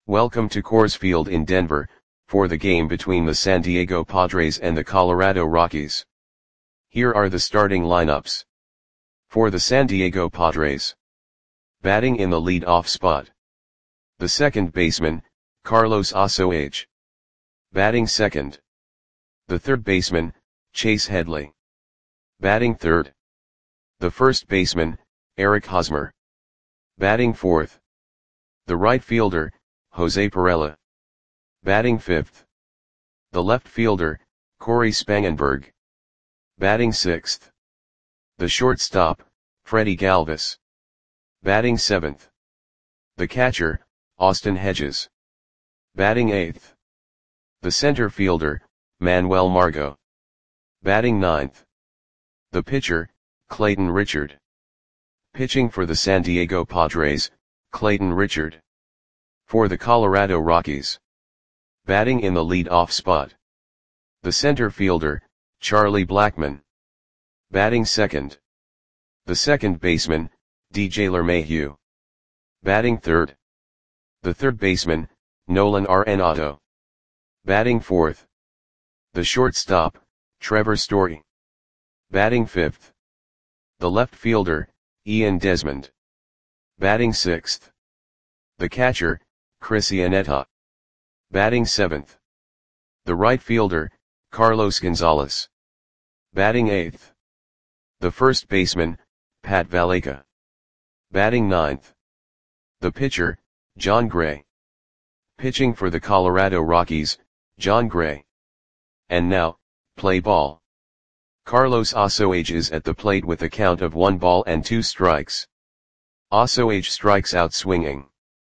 Welcome to Coors Field in Denver, for the game between the San Diego Padres and the Colorado Rockies. Here are the starting lineups. For the San Diego Padres. Batting in the lead-off spot. The second baseman, Carlos Asuaje. Batting second. The third baseman, Chase Headley. Batting third. The first baseman, Eric Hosmer. Batting fourth. The right fielder, Jose Pirela. Batting fifth. The left fielder, Corey Spangenberg. Batting sixth. The shortstop, Freddie Galvis. Batting seventh. The catcher, Austin Hedges. Batting eighth. The center fielder, Manuel Margot. Batting ninth. The pitcher, Clayton Richard. Pitching for the San Diego Padres, Clayton Richard. For the Colorado Rockies. Batting in the lead-off spot. The center fielder, Charlie Blackmon. Batting second. The second baseman, DJ LeMahieu. Batting third. The third baseman, Nolan Arenado. Batting fourth. The shortstop, Trevor Story. Batting fifth. The left fielder, Ian Desmond. Batting sixth. The catcher, Chris Iannetta. Batting seventh. The right fielder, Carlos Gonzalez. Batting eighth. The first baseman, Pat Valaika. Batting ninth. The pitcher, Jon Gray. Pitching for the Colorado Rockies, Jon Gray. And now, play ball. Carlos Asuaje is at the plate with a count of 1 ball and 2 strikes. Asuaje strikes out swinging.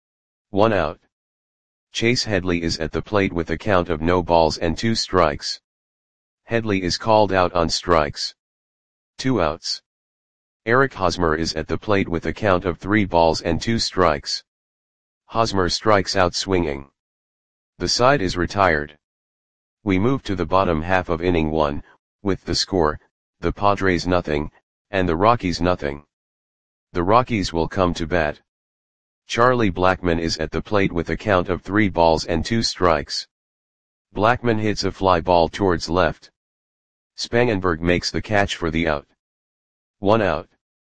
1 out. Chase Headley is at the plate with a count of no balls and 2 strikes. Headley is called out on strikes. 2 outs. Eric Hosmer is at the plate with a count of 3 balls and 2 strikes. Hosmer strikes out swinging. The side is retired. We move to the bottom half of inning 1, with the score, the Padres 0, and the Rockies 0. The Rockies will come to bat. Charlie Blackmon is at the plate with a count of 3 balls and 2 strikes. Blackmon hits a fly ball towards left. Spangenberg makes the catch for the out. 1 out.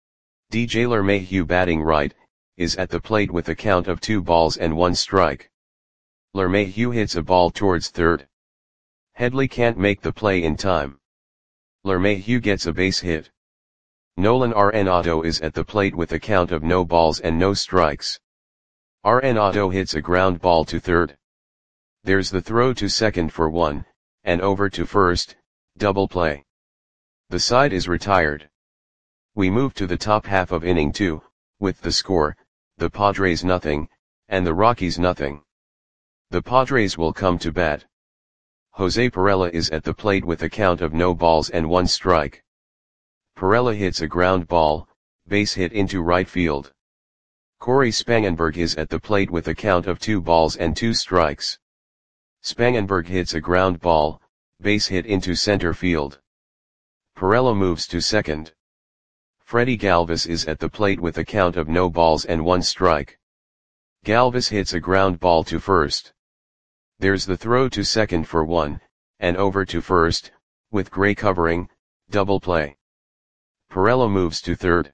DJ LeMahieu batting right, is at the plate with a count of 2 balls and 1 strike. LeMahieu hits a ball towards third. Headley can't make the play in time. LeMahieu gets a base hit. Nolan Arenado is at the plate with a count of no balls and no strikes. Arenado hits a ground ball to third. There's the throw to second for 1, and over to first, double play. The side is retired. We move to the top half of inning 2, with the score, the Padres 0, and the Rockies 0. The Padres will come to bat. Jose Pirela is at the plate with a count of no balls and 1 strike. Pirela hits a ground ball, base hit into right field. Corey Spangenberg is at the plate with a count of 2 balls and 2 strikes. Spangenberg hits a ground ball, base hit into center field. Pirela moves to second. Freddie Galvis is at the plate with a count of no balls and 1 strike. Galvis hits a ground ball to first. There's the throw to second for 1, and over to first, with Gray covering, double play. Pirela moves to third.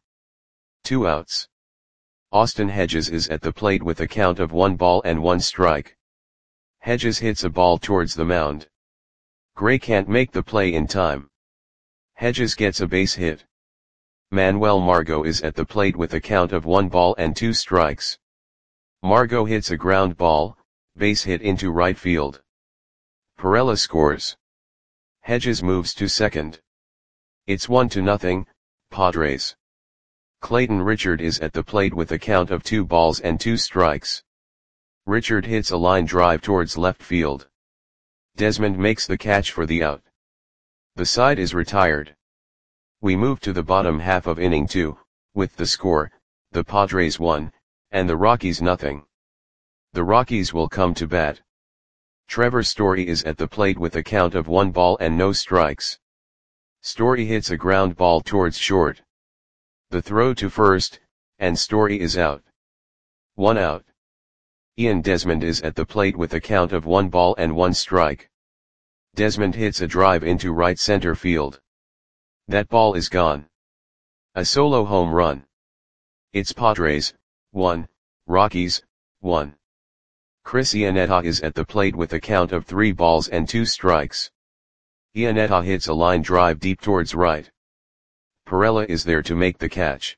2 outs. Austin Hedges is at the plate with a count of 1 ball and 1 strike. Hedges hits a ball towards the mound. Gray can't make the play in time. Hedges gets a base hit. Manuel Margot is at the plate with a count of 1 ball and 2 strikes. Margot hits a ground ball, base hit into right field. Pirela scores. Hedges moves to second. It's 1-0, Padres. Clayton Richard is at the plate with a count of 2 balls and 2 strikes. Richard hits a line drive towards left field. Desmond makes the catch for the out. The side is retired. We move to the bottom half of inning 2, with the score, the Padres 1, and the Rockies 0. The Rockies will come to bat. Trevor Story is at the plate with a count of 1 ball and no strikes. Story hits a ground ball towards short. The throw to first, and Story is out. 1 out. Ian Desmond is at the plate with a count of 1 ball and 1 strike. Desmond hits a drive into right center field. That ball is gone. A solo home run. It's Padres, 1, Rockies, 1. Chris Iannetta is at the plate with a count of 3 balls and 2 strikes. Iannetta hits a line drive deep towards right. Pirela is there to make the catch.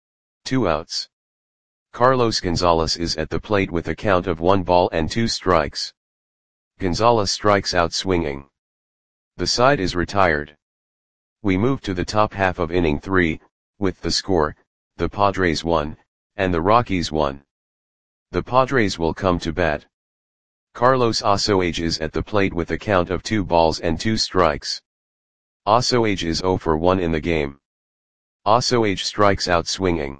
2 outs. Carlos Gonzalez is at the plate with a count of 1 ball and 2 strikes. Gonzalez strikes out swinging. The side is retired. We move to the top half of inning 3, with the score, the Padres 1, and the Rockies 1. The Padres will come to bat. Carlos Ossoage is at the plate with a count of 2 balls and 2 strikes. Ossoage is 0 for 1 in the game. Ossoage strikes out swinging.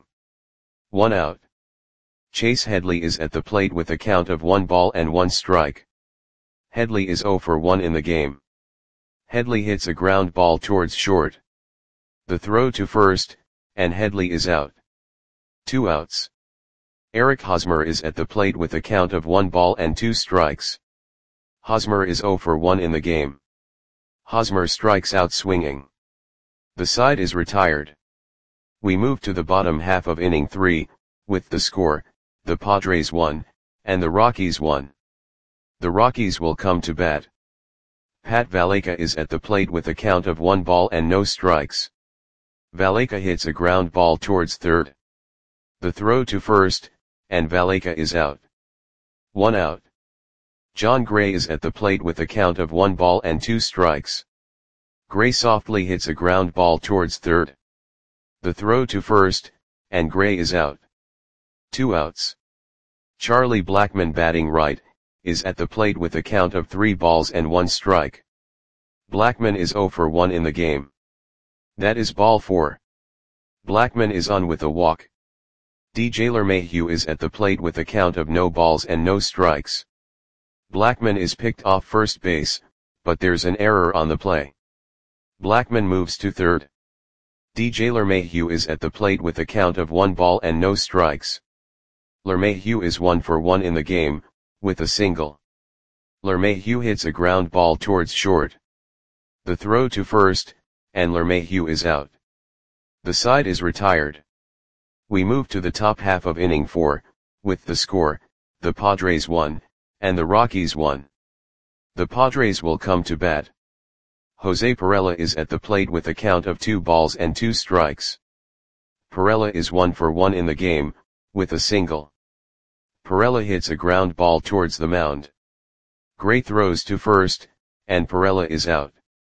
1 out. Chase Headley is at the plate with a count of 1 ball and 1 strike. Headley is 0 for 1 in the game. Headley hits a ground ball towards short. The throw to first, and Headley is out. 2 outs. Eric Hosmer is at the plate with a count of 1 ball and 2 strikes. Hosmer is 0 for 1 in the game. Hosmer strikes out swinging. The side is retired. We move to the bottom half of inning 3, with the score, the Padres 1, and the Rockies 1. The Rockies will come to bat. Pat Valaika is at the plate with a count of 1 ball and no strikes. Valaika hits a ground ball towards third. The throw to first, and Valaika is out. 1 out. John Gray is at the plate with a count of 1 ball and 2 strikes. Gray softly hits a ground ball towards third. The throw to first, and Gray is out. 2 outs. Charlie Blackmon, batting right, is at the plate with a count of 3 balls and 1 strike. Blackmon is 0 for 1 in the game. That is ball 4. Blackmon is on with a walk. DJ LeMahieu is at the plate with a count of no balls and no strikes. Blackmon is picked off first base, but there's an error on the play. Blackmon moves to third. DJ LeMahieu is at the plate with a count of 1 ball and no strikes. LeMahieu is 1 for 1 in the game, with a single. LeMahieu hits a ground ball towards short. The throw to first, and LeMahieu is out. The side is retired. We move to the top half of inning 4, with the score, the Padres 1, and the Rockies 1. The Padres will come to bat. Jose Pirela is at the plate with a count of 2 balls and 2 strikes. Pirela is 1 for 1 in the game, with a single. Pirela hits a ground ball towards the mound. Gray throws to first, and Pirela is out.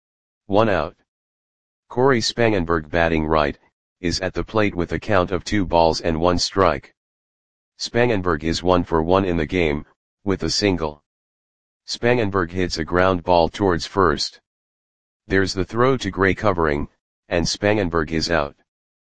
1 out. Corey Spangenberg, batting right, is at the plate with a count of 2 balls and 1 strike. Spangenberg is 1 for 1 in the game, with a single. Spangenberg hits a ground ball towards first. There's the throw to Gray covering, and Spangenberg is out.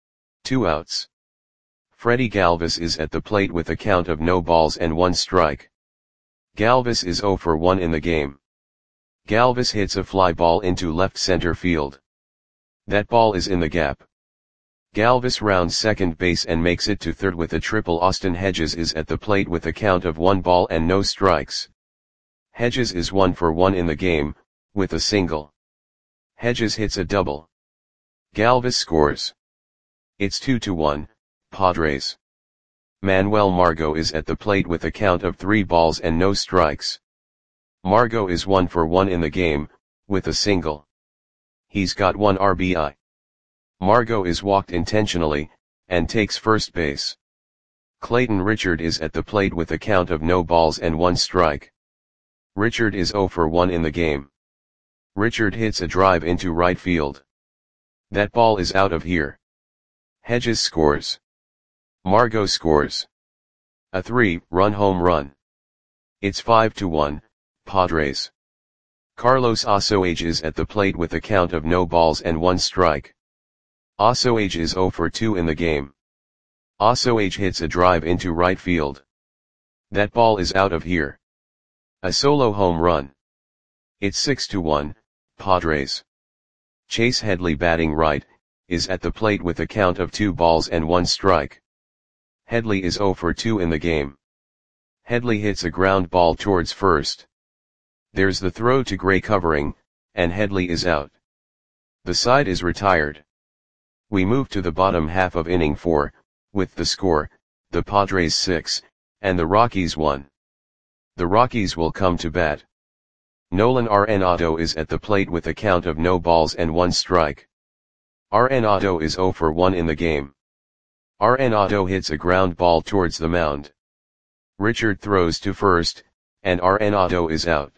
2 outs. Freddie Galvis is at the plate with a count of no balls and 1 strike. Galvis is 0 for 1 in the game. Galvis hits a fly ball into left center field. That ball is in the gap. Galvis rounds second base and makes it to third with a triple. Austin Hedges is at the plate with a count of 1 ball and no strikes. Hedges is 1 for 1 in the game, with a single. Hedges hits a double. Galvis scores. It's 2-1, Padres. Manuel Margot is at the plate with a count of 3 balls and no strikes. Margot is 1 for 1 in the game, with a single. He's got 1 RBI. Margot is walked intentionally, and takes first base. Clayton Richard is at the plate with a count of no balls and 1 strike. Richard is 0 for 1 in the game. Richard hits a drive into right field. That ball is out of here. Hedges scores. Margot scores. A 3-run home run. It's 5-1, Padres. Carlos Ossoage is at the plate with a count of no balls and 1 strike. Ossoage is 0 for 2 in the game. Ossoage hits a drive into right field. That ball is out of here. A solo home run. It's 6-1, Padres. Chase Headley, batting right, is at the plate with a count of 2 balls and 1 strike. Headley is 0 for 2 in the game. Headley hits a ground ball towards first. There's the throw to Gray covering, and Headley is out. The side is retired. We move to the bottom half of inning 4, with the score, the Padres 6, and the Rockies 1. The Rockies will come to bat. Nolan Arenado is at the plate with a count of no balls and 1 strike. Arenado is 0 for 1 in the game. Arenado hits a ground ball towards the mound. Richard throws to first, and Arenado is out.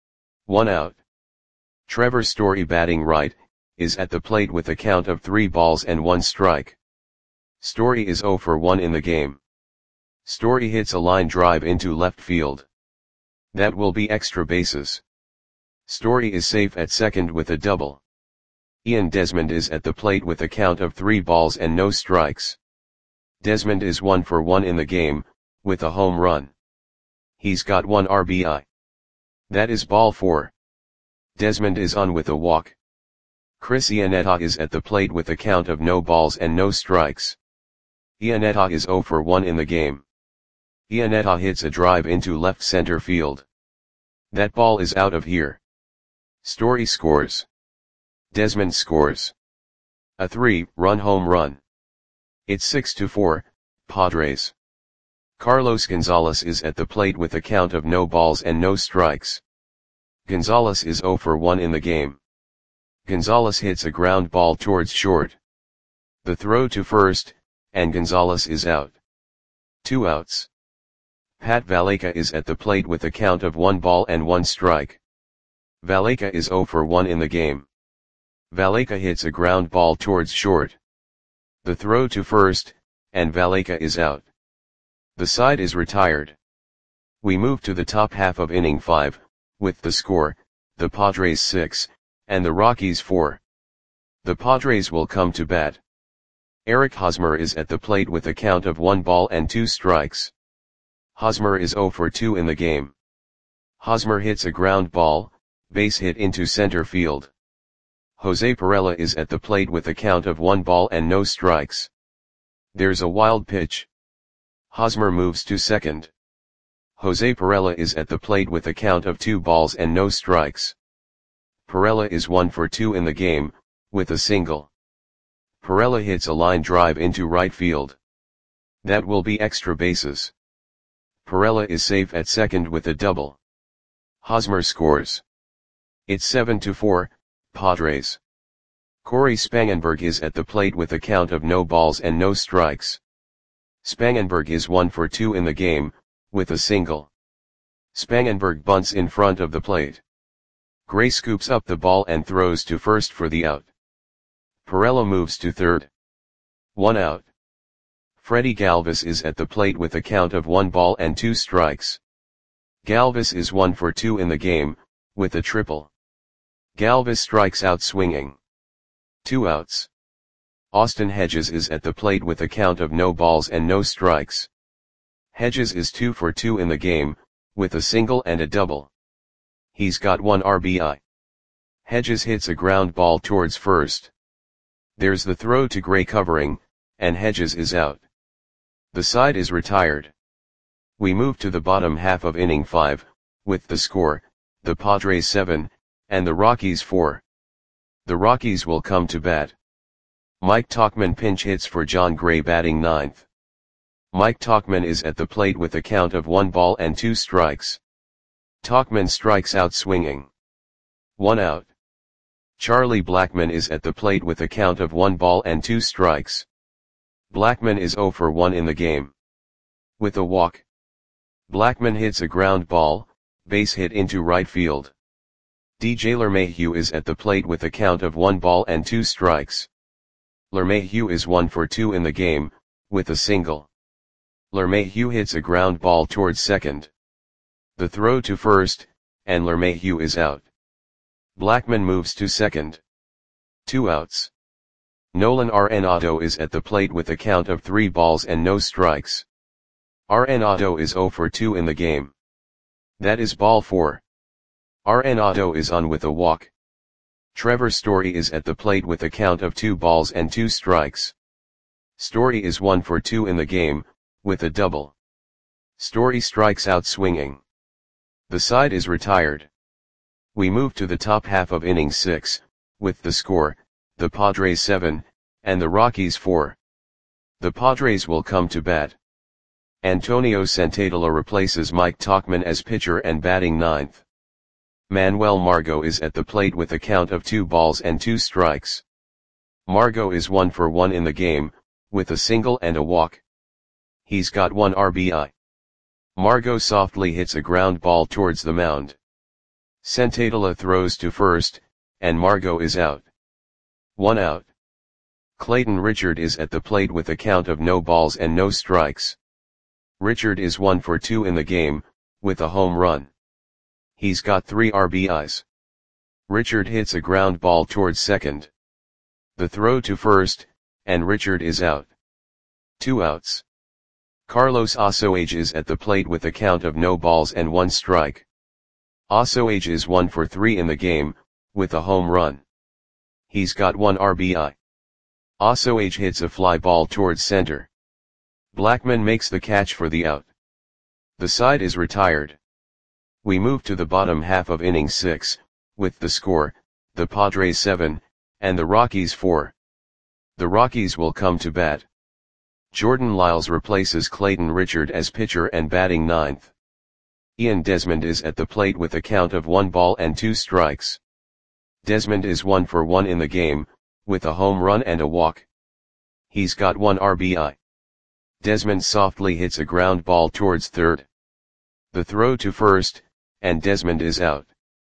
1 out. Trevor Story, batting right, is at the plate with a count of 3 balls and 1 strike. Story is 0 for 1 in the game. Story hits a line drive into left field. That will be extra bases. Story is safe at second with a double. Ian Desmond is at the plate with a count of 3 balls and no strikes. Desmond is 1 for 1 in the game, with a home run. He's got 1 RBI. That is ball 4. Desmond is on with a walk. Chris Iannetta is at the plate with a count of no balls and no strikes. Iannetta is 0 for 1 in the game. Iannetta hits a drive into left center field. That ball is out of here. Story scores. Desmond scores. A 3-run home run. It's 6-4, Padres. Carlos Gonzalez is at the plate with a count of no balls and no strikes. Gonzalez is 0 for 1 in the game. Gonzalez hits a ground ball towards short. The throw to first, and Gonzalez is out. 2 outs. Pat Valaika is at the plate with a count of 1 ball and 1 strike. Valaika is 0 for 1 in the game. Valaika hits a ground ball towards short. The throw to first, and Valaika is out. The side is retired. We move to the top half of inning 5, with the score, the Padres 6, and the Rockies 4. The Padres will come to bat. Eric Hosmer is at the plate with a count of 1 ball and 2 strikes. Hosmer is 0 for 2 in the game. Hosmer hits a ground ball, base hit into center field. Jose Pirela is at the plate with a count of 1 ball and no strikes. There's a wild pitch. Hosmer moves to second. Jose Pirela is at the plate with a count of 2 balls and no strikes. Pirela is 1 for 2 in the game, with a single. Pirela hits a line drive into right field. That will be extra bases. Pirela is safe at second with a double. Hosmer scores. It's 7-4, Padres. Corey Spangenberg is at the plate with a count of no balls and no strikes. Spangenberg is 1 for 2 in the game, with a single. Spangenberg bunts in front of the plate. Gray scoops up the ball and throws to first for the out. Pirela moves to third. 1 out. Freddie Galvis is at the plate with a count of 1 ball and 2 strikes. Galvis is 1 for 2 in the game, with a triple. Galvis strikes out swinging. 2 outs. Austin Hedges is at the plate with a count of no balls and no strikes. Hedges is 2 for 2 in the game, with a single and a double. He's got 1 RBI. Hedges hits a ground ball towards first. There's the throw to Gray covering, and Hedges is out. The side is retired. We move to the bottom half of inning 5, with the score, the Padres 7, and the Rockies 4. The Rockies will come to bat. Mike Tauchman pinch hits for John Gray, batting ninth. Mike Tauchman is at the plate with a count of 1 ball and 2 strikes. Tauchman strikes out swinging. 1 out. Charlie Blackmon is at the plate with a count of 1 ball and 2 strikes. Blackmon is 0 for 1 in the game. With a walk. Blackmon hits a ground ball, base hit into right field. DJ LeMahieu is at the plate with a count of 1 ball and 2 strikes. LeMahieu is 1 for 2 in the game, with a single. LeMahieu hits a ground ball towards second. The throw to first, and LeMahieu is out. Blackmon moves to second. 2 outs. Nolan Arenado is at the plate with a count of 3 balls and no strikes. Arenado is 0 for 2 in the game. That is ball 4. Arenado is on with a walk. Trevor Story is at the plate with a count of 2 balls and 2 strikes. Story is 1 for 2 in the game, with a double. Story strikes out swinging. The side is retired. We move to the top half of inning 6, with the score, the Padres 7, and the Rockies 4. The Padres will come to bat. Antonio Santadela replaces Mike Tauchman as pitcher and batting ninth. Manuel Margot is at the plate with a count of 2 balls and 2 strikes. Margot is 1 for 1 in the game, with a single and a walk. He's got 1 RBI. Margot softly hits a ground ball towards the mound. Santadela throws to first, and Margot is out. 1 out. Clayton Richard is at the plate with a count of no balls and no strikes. Richard is 1 for 2 in the game, with a home run. He's got 3 RBIs. Richard hits a ground ball towards second. The throw to first, and Richard is out. 2 outs. Carlos Osoage is at the plate with a count of no balls and 1 strike. Osoage is 1 for 3 in the game, with a home run. He's got 1 RBI. Osoage hits a fly ball towards center. Blackman makes the catch for the out. The side is retired. We move to the bottom half of inning 6, with the score, the Padres 7, and the Rockies 4. The Rockies will come to bat. Jordan Lyles replaces Clayton Richard as pitcher and batting ninth. Ian Desmond is at the plate with a count of 1 ball and 2 strikes. Desmond is 1 for 1 in the game, with a home run and a walk. He's got 1 RBI. Desmond softly hits a ground ball towards third. The throw to first, and Desmond is out.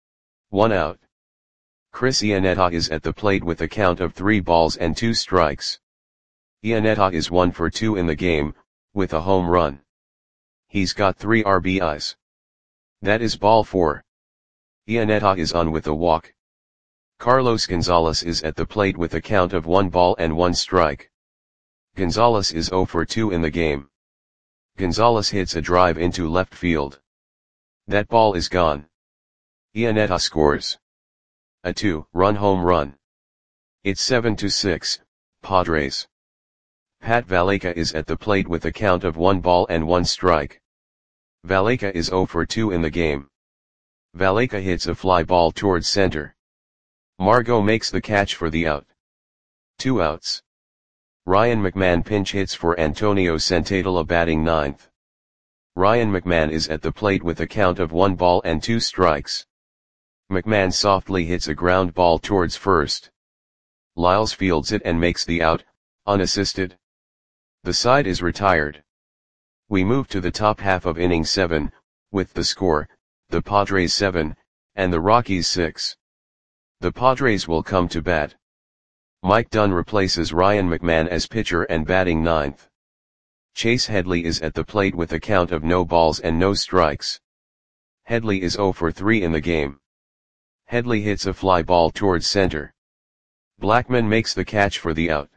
1 out. Chris Iannetta is at the plate with a count of 3 balls and 2 strikes. Iannetta is 1 for 2 in the game, with a home run. He's got 3 RBIs. That is ball 4. Iannetta is on with a walk. Carlos Gonzalez is at the plate with a count of 1 ball and 1 strike. Gonzalez is 0 for 2 in the game. Gonzalez hits a drive into left field. That ball is gone. Iannetta scores a 2-run home run. It's 7-6, Padres. Pat Valaika is at the plate with a count of 1 ball and 1 strike. Valaika is 0 for 2 in the game. Valaika hits a fly ball towards center. Margot makes the catch for the out. 2 outs. Ryan McMahon pinch hits for Antonio Santadela batting ninth. Ryan McMahon is at the plate with a count of 1 ball and 2 strikes. McMahon softly hits a ground ball towards first. Lyles fields it and makes the out, unassisted. The side is retired. We move to the top half of inning 7, with the score, the Padres 7, and the Rockies 6. The Padres will come to bat. Mike Dunn replaces Ryan McMahon as pitcher and batting ninth. Chase Headley is at the plate with a count of no balls and no strikes. Headley is 0 for 3 in the game. Headley hits a fly ball towards center. Blackman makes the catch for the out.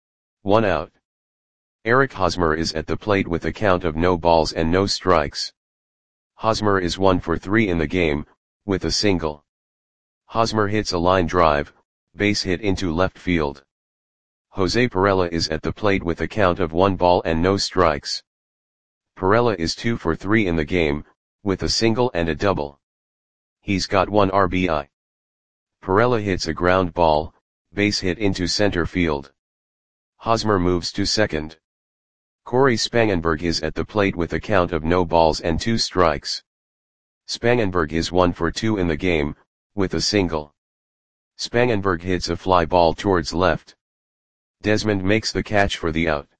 1 out. Eric Hosmer is at the plate with a count of no balls and no strikes. Hosmer is 1 for 3 in the game, with a single. Hosmer hits a line drive, base hit into left field. Jose Pirela is at the plate with a count of 1 ball and no strikes. Pirela is 2 for 3 in the game, with a single and a double. He's got 1 RBI. Pirela hits a ground ball, base hit into center field. Hosmer moves to second. Corey Spangenberg is at the plate with a count of no balls and 2 strikes. Spangenberg is 1 for 2 in the game, with a single. Spangenberg hits a fly ball towards left. Desmond makes the catch for the out.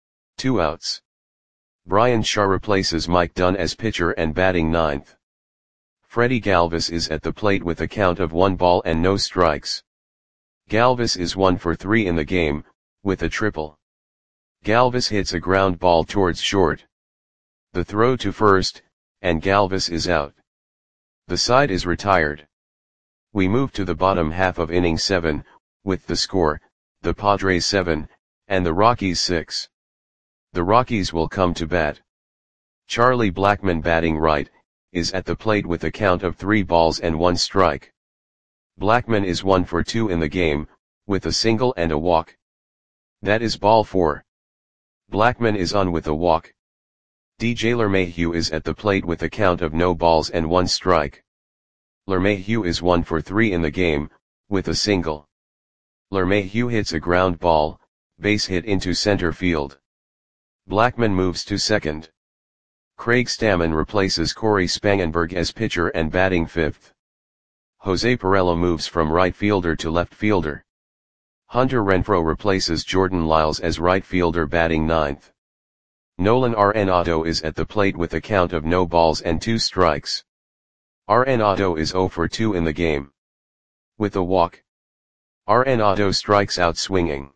2 outs. Brian Shaw replaces Mike Dunn as pitcher and batting ninth. Freddie Galvis is at the plate with a count of 1 ball and no strikes. Galvis is 1 for 3 in the game, with a triple. Galvis hits a ground ball towards short. The throw to first, and Galvis is out. The side is retired. We move to the bottom half of inning 7, with the score, the Padres 7, and the Rockies 6. The Rockies will come to bat. Charlie Blackman batting right, is at the plate with a count of 3 balls and 1 strike. Blackman is 1 for 2 in the game, with a single and a walk. That is ball 4. Blackman is on with a walk. DJ LeMahieu is at the plate with a count of no balls and 1 strike. LeMahieu is 1 for 3 in the game, with a single. LeMahieu hits a ground ball, base hit into center field. Blackmon moves to second. Craig Stammen replaces Corey Spangenberg as pitcher and batting 5th. Jose Pirela moves from right fielder to left fielder. Hunter Renfroe replaces Jordan Lyles as right fielder batting 9th. Nolan Arenado is at the plate with a count of no balls and 2 strikes. Arenado is 0 for 2 in the game. With a walk. Arenado strikes out swinging.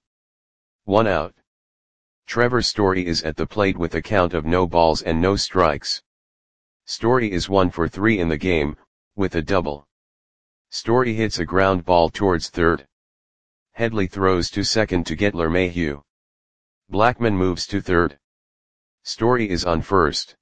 1 out. Trevor Story is at the plate with a count of no balls and no strikes. Story is 1 for 3 in the game, with a double. Story hits a ground ball towards third. Headley throws to second to get LeMahieu. Blackmon moves to third. Story is on first.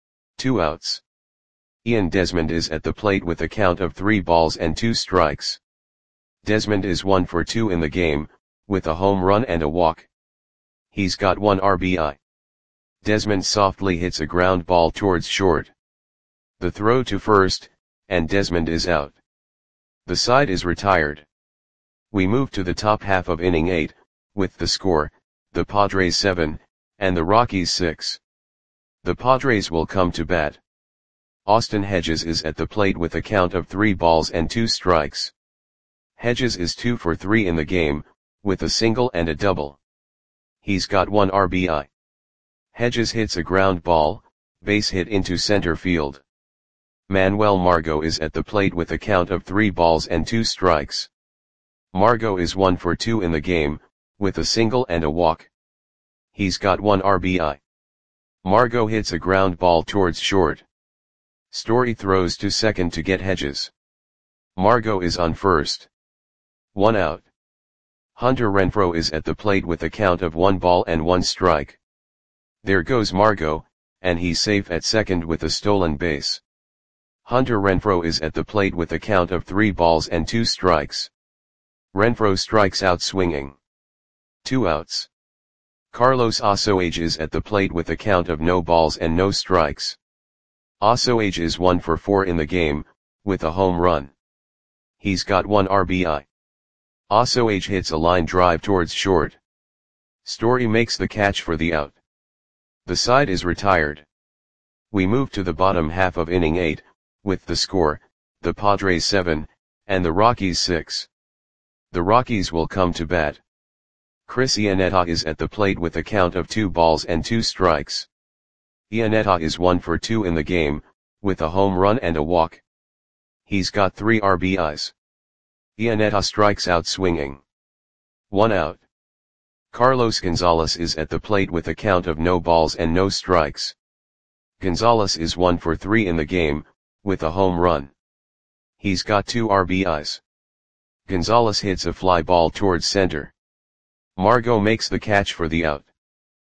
2 outs. Ian Desmond is at the plate with a count of 3 balls and 2 strikes. Desmond is 1 for 2 in the game, with a home run and a walk. He's got 1 RBI. Desmond softly hits a ground ball towards short. The throw to first, and Desmond is out. The side is retired. We move to the top half of inning 8, with the score, the Padres 7, and the Rockies 6. The Padres will come to bat. Austin Hedges is at the plate with a count of 3 balls and 2 strikes. Hedges is 2 for 3 in the game, with a single and a double. He's got 1 RBI. Hedges hits a ground ball, base hit into center field. Manuel Margot is at the plate with a count of 3 balls and 2 strikes. Margot is 1 for 2 in the game, with a single and a walk. He's got 1 RBI. Margot hits a ground ball towards short. Story throws to second to get Hedges. Margot is on first. 1 out. Hunter Renfroe is at the plate with a count of 1 ball and 1 strike. There goes Margot, and he's safe at second with a stolen base. Hunter Renfroe is at the plate with a count of 3 balls and 2 strikes. Renfroe strikes out swinging. 2 outs. Carlos Osoage is at the plate with a count of no balls and no strikes. Osoage is 1 for 4 in the game, with a home run. He's got 1 RBI. Osoage hits a line drive towards short. Story makes the catch for the out. The side is retired. We move to the bottom half of inning 8, with the score, the Padres 7, and the Rockies 6. The Rockies will come to bat. Chris Iannetta is at the plate with a count of 2 balls and 2 strikes. Iannetta is 1 for 2 in the game, with a home run and a walk. He's got 3 RBIs. Iannetta strikes out swinging. 1 out. Carlos Gonzalez is at the plate with a count of no balls and no strikes. Gonzalez is 1 for 3 in the game, with a home run. He's got 2 RBIs. Gonzalez hits a fly ball towards center. Margot makes the catch for the out.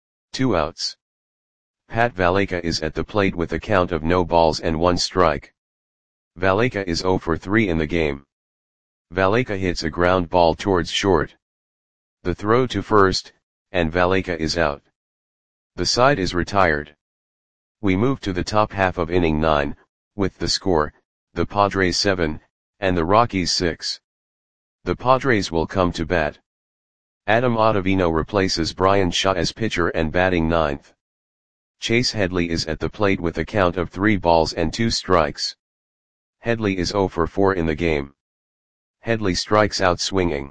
2 outs. Pat Valaika is at the plate with a count of no balls and 1 strike. Valaika is 0 for 3 in the game. Valaika hits a ground ball towards short. The throw to first, and Valaika is out. The side is retired. We move to the top half of inning 9, with the score, the Padres 7, and the Rockies 6. The Padres will come to bat. Adam Ottavino replaces Brian Shaw as pitcher and batting 9th. Chase Headley is at the plate with a count of 3 balls and 2 strikes. Headley is 0 for 4 in the game. Headley strikes out swinging.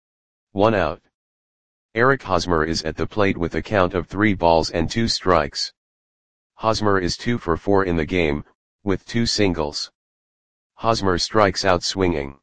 1 out. Eric Hosmer is at the plate with a count of 3 balls and 2 strikes. Hosmer is 2 for 4 in the game, with 2 singles. Hosmer strikes out swinging.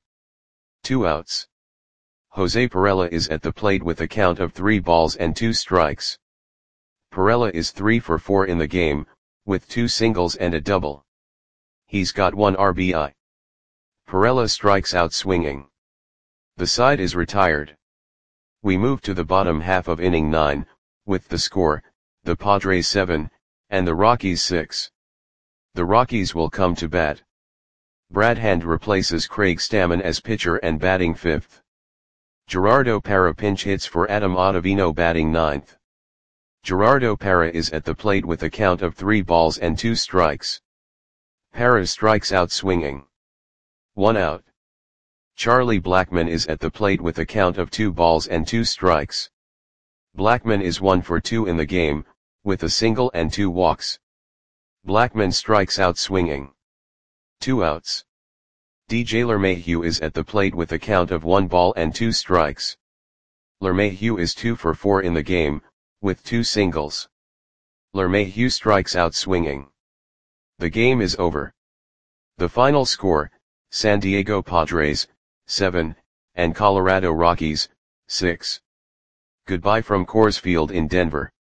2 outs. Jose Pirela is at the plate with a count of 3 balls and 2 strikes. Pirela is 3 for 4 in the game, with 2 singles and a double. He's got 1 RBI. Pirela strikes out swinging. The side is retired. We move to the bottom half of inning 9, with the score, the Padres 7, and the Rockies 6. The Rockies will come to bat. Brad Hand replaces Craig Stammen as pitcher and batting 5th. Gerardo Parra pinch hits for Adam Ottavino batting 9th. Gerardo Parra is at the plate with a count of 3 balls and 2 strikes. Parra strikes out swinging. 1 out. Charlie Blackmon is at the plate with a count of 2 balls and 2 strikes. Blackmon is 1 for 2 in the game, with a single and 2 walks. Blackmon strikes out swinging. 2 outs. DJ LeMahieu is at the plate with a count of 1 ball and 2 strikes. LeMahieu is 2 for 4 in the game, with 2 singles. LeMahieu strikes out swinging. The game is over. The final score, San Diego Padres, 7, and Colorado Rockies, 6. Goodbye from Coors Field in Denver.